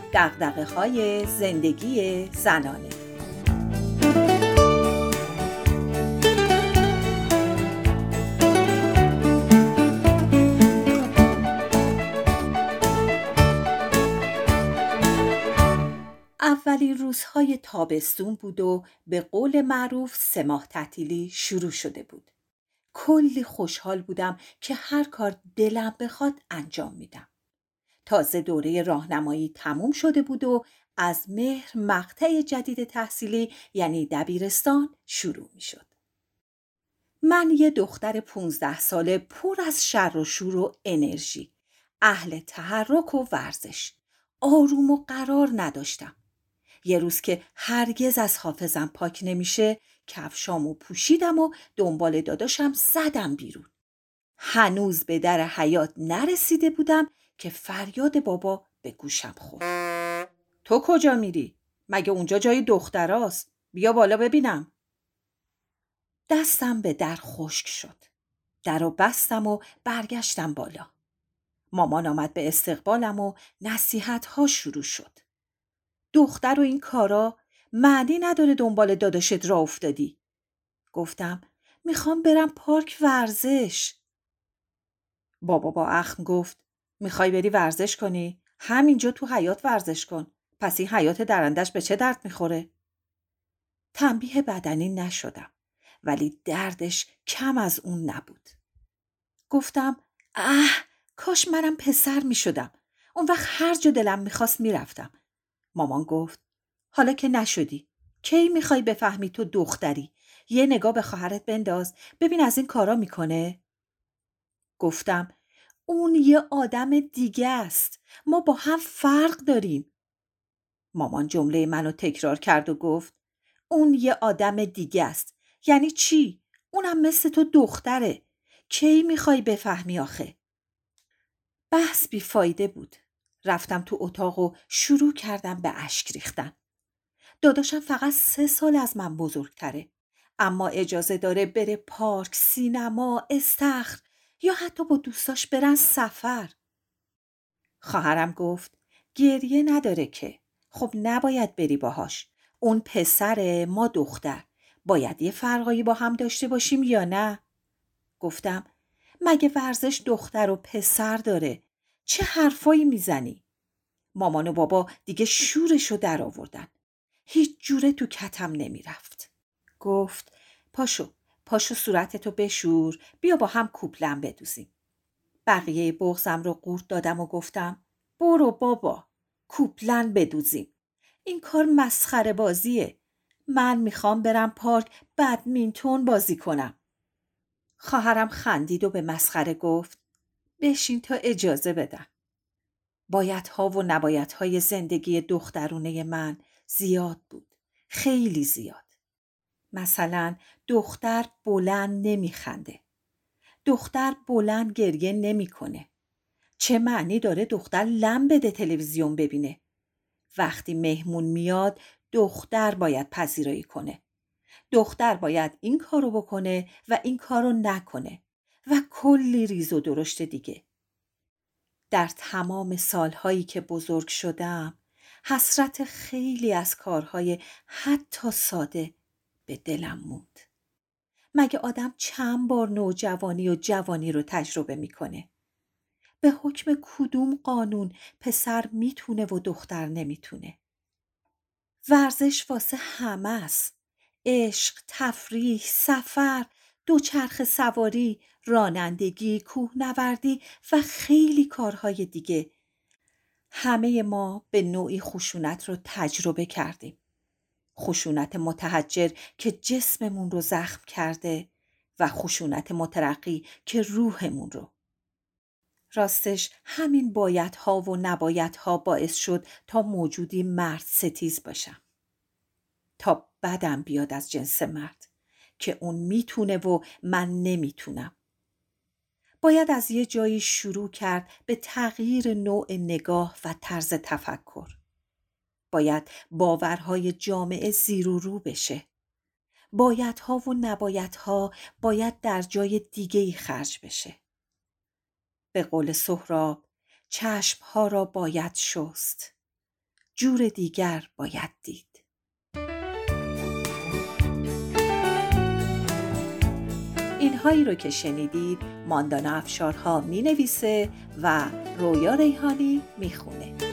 دغدغه‌های زندگی زنانه. اولین روزهای تابستون بود و به قول معروف 3 ماه تعطیلی شروع شده بود. کلی خوشحال بودم که هر کار دلم بخواد انجام میدم. تازه دوره راهنمایی تموم شده بود و از مهر مقطع جدید تحصیلی یعنی دبیرستان شروع می شد. من یه دختر 15 ساله پر از شر و شور و انرژی، اهل تحرک و ورزش، آروم و قرار نداشتم. یه روز که هرگز از حافظم پاک نمیشه، کفشامو پوشیدم و دنبال داداشم زدم بیرون. هنوز به در حیاط نرسیده بودم که فریاد بابا به گوشم خورد. تو کجا میری؟ مگه اونجا جای دختراست؟ بیا بالا ببینم. دستم به در خشک شد. درو بستم و برگشتم بالا. مامان آمد به استقبالم و نصیحت‌ها شروع شد. دختر و این کارا معنی نداره دنبال داداشت راه افتادی. گفتم میخوام برم پارک ورزش. بابا با اخم گفت میخوای بری ورزش کنی؟ همینجا تو حیاط ورزش کن. پس این حیاط درندش به چه درد میخوره؟ تنبیه بدنی نشدم، ولی دردش کم از اون نبود. گفتم کاش منم پسر میشدم. اون وقت هر جا دلم میخواست میرفتم. مامان گفت حالا که نشدی، کی میخوای بفهمی تو دختری؟ یه نگاه به خواهرت بنداز، ببین از این کارا میکنه. گفتم اون یه آدم دیگه است، ما با هم فرق داریم. مامان جمله منو تکرار کرد و گفت اون یه آدم دیگه است یعنی چی؟ اونم مثل تو دختره، کی میخوای بفهمی آخه؟ بحث بیفایده بود. رفتم تو اتاق و شروع کردم به اشک ریختن. داداشم فقط 3 سال از من بزرگتره، اما اجازه داره بره پارک، سینما، استخر یا حتی با دوستاش برن سفر. خواهرم گفت گریه نداره که. خب نباید بری باهاش. اون پسره، ما دختر. باید یه فرقایی با هم داشته باشیم یا نه؟ گفتم مگه ورزش دختر و پسر داره؟ چه حرفایی میزنی؟ مامان و بابا دیگه شورشو در آوردن. هیچ جوره تو کتم نمی رفت. گفت پاشو صورتتو بشور، بیا با هم کوپلن بدوزیم. بقیه بغضم رو قورت دادم و گفتم برو بابا، کوپلن بدوزیم. این کار مسخره بازیه. من میخوام برم پارک بدمینتون بازی کنم. خواهرم خندید و به مسخره گفت بشین تا اجازه بدم. بایدها و نبایدهای زندگی دخترونه من زیاد بود. خیلی زیاد. مثلا دختر بلند نمیخنده. دختر بلند گریه نمیکنه. چه معنی داره دختر لم بده تلویزیون ببینه؟ وقتی مهمون میاد دختر باید پذیرایی کنه. دختر باید این کارو بکنه و این کارو نکنه و کلی ریز و درشت دیگه. در تمام سالهایی که بزرگ شدم حسرت خیلی از کارهای حتی ساده به دلم موند. مگه آدم چند بار نوجوانی و جوانی رو تجربه میکنه؟ به حکم کدوم قانون پسر میتونه و دختر نمیتونه؟ ورزش واسه همه است. عشق، تفریح، سفر، دوچرخه سواری، رانندگی، کوهنوردی و خیلی کارهای دیگه. همه ما به نوعی خشونت رو تجربه کردیم. خشونت متحجر که جسممون رو زخم کرده و خشونت مترقی که روحمون رو. راستش همین بایدها و نبایدها باعث شد تا موجودی مرد ستیز باشم. تا بدم بیاد از جنس مرد که اون میتونه و من نمیتونم. باید از یه جایی شروع کرد به تغییر نوع نگاه و طرز تفکر. باید باورهای جامعه زیر و رو بشه. بایدها و نبایدها باید در جای دیگه‌ای خرج بشه. به قول سهراب چشمها را باید شست. جور دیگر باید دید. اینهایی رو که شنیدید ماندانا افشارها می نویسه و رویا ریحانی می خونه.